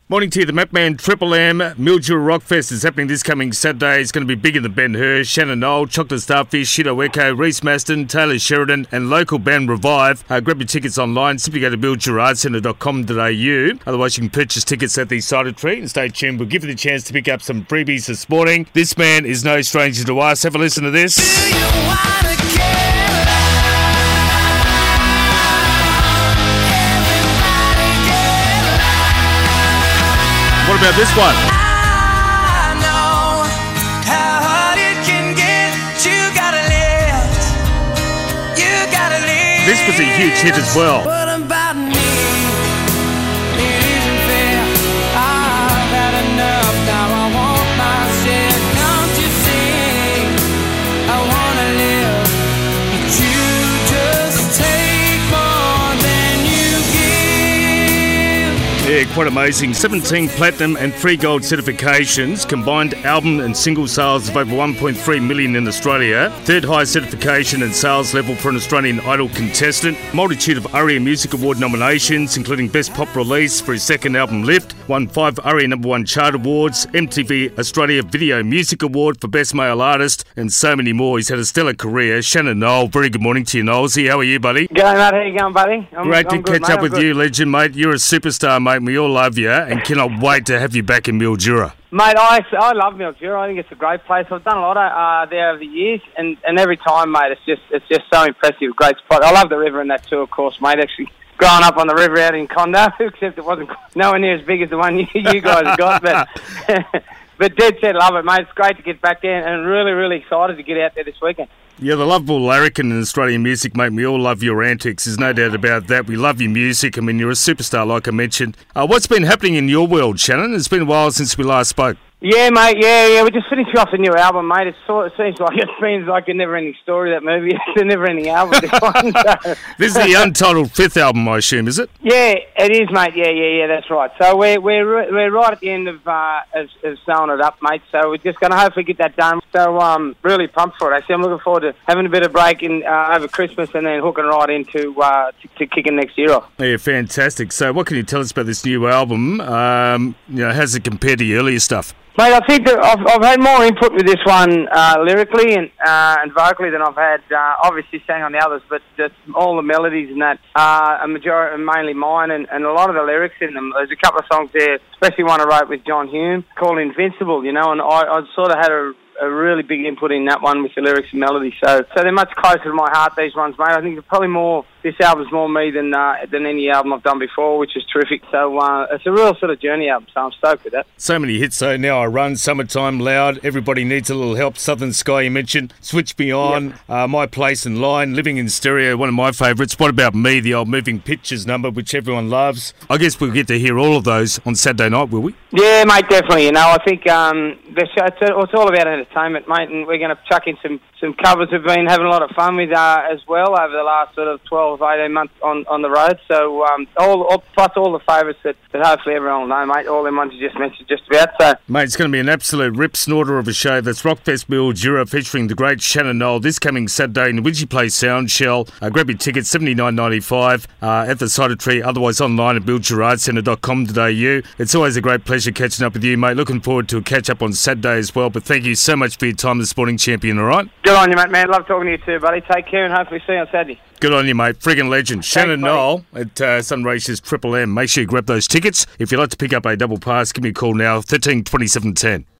Morning to you, the Mapman Triple M. Mildura Rockfest is happening this coming Saturday. It's going to be bigger than Ben Hur, Shannon Knoll, Chocolate Starfish, Shido Echo, Reese Maston, Taylor Sheridan and local band Revive. Grab your tickets online. Simply go to milduraartcentre.com.au. Otherwise, you can purchase tickets at the Cider Tree. And stay tuned. We'll give you the chance to pick up some freebies this morning. This man is no stranger to us. Have a listen to this. What about this one? I know how hard it can get. You gotta live. You gotta live. This was a huge hit as well. What about me? It isn't fair. I've had enough. Now I want my share. Can't you see? I wanna live. But you just take more than you give. Yeah, quite amazing. 17 platinum and 3 gold certifications, combined album and single sales of over 1.3 million in Australia, third highest certification and sales level for an Australian Idol contestant, multitude of ARIA Music Award nominations, including Best Pop Release for his second album Lift, won 5 ARIA #1 chart awards, MTV Australia Video Music Award for Best Male Artist, and so many more. He's had a stellar career. Shannon Knoll, very good morning to you, Knowlesy. How are you, buddy? G'day, mate. How you going, buddy? Great to I'm good, catch mate. up with you, legend, mate. You're a superstar, mate. We all love you and cannot wait to have you back in Mildura. Mate, I love Mildura. I think it's a great place. I've done a lot there over the years, and every time, mate, it's just so impressive. Great spot. I love the river and that too, of course, mate. Actually, growing up on the river out in Condo, except it wasn't nowhere near as big as the one you guys have got, but dead set love it, mate. It's great to get back there, and really, really excited to get out there this weekend. You're the lovable larrikin in Australian music, mate. We all love your antics. There's no doubt about that. We love your music. I mean, you're a superstar, like I mentioned. What's been happening in your world, Shannon? It's been a while since we last spoke. Yeah, mate, yeah. We're just finishing off the new album, mate. It seems like it's been like a never-ending story, that movie. It's a never-ending album, this one. So. This is the untitled 5th album, I assume, is it? Yeah, it is, mate. Yeah, that's right. So we're right at the end of sewing it up, mate. So we're just going to hopefully get that done. So really pumped for it, actually. I'm looking forward to having a bit of break over Christmas and then hooking right into to kicking next year off. Yeah, fantastic. So what can you tell us about this new album? How's it compared to your earlier stuff? Mate, I think that I've had more input with this one lyrically and vocally than I've had, obviously sang on the others, but just all the melodies and that a majority, mainly mine, and a lot of the lyrics in them. There's a couple of songs there, especially one I wrote with John Hume called Invincible, and I sort of had a really big input in that one with the lyrics and melody. So they're much closer to my heart, these ones, mate. I think it's probably more, this album's more me than any album I've done before, which is terrific. So it's a real sort of journey album, so I'm stoked with that. So many hits, though. Now I Run, Summertime, Loud, Everybody Needs a Little Help, Southern Sky you mentioned, Switch Me On, My Place in Line, Living in Stereo, one of my favourites. What About Me, the old Moving Pictures number, which everyone loves. I guess we'll get to hear all of those on Saturday night, will we? Yeah, mate, definitely. I think it's all about entertainment, mate, and we're going to chuck in some covers we've been having a lot of fun with as well over the last sort of 12, 18 months on the road. So plus all the favourites that hopefully everyone will know, mate. All them ones you just mentioned just about. So, mate, it's going to be an absolute rip snorter of a show. That's Rockfest Mildura featuring the great Shannon Knoll this coming Saturday in the Widgie Place Sound Shell. Grab your tickets, $79.95 at the Cider Tree, otherwise online at milduraartcentre.com.au. It's always a great pleasure catching up with you, mate. Looking forward to a catch-up on Saturday as well. But thank you so much for your time this morning, champion, all right? Good on you, mate, man. Love talking to you too, buddy. Take care and hopefully see you on Saturday. Good on you, mate. Friggin' legend. Shannon Knoll at Sunraces Triple M. Make sure you grab those tickets. If you'd like to pick up a double pass, give me a call now, 13 27 10.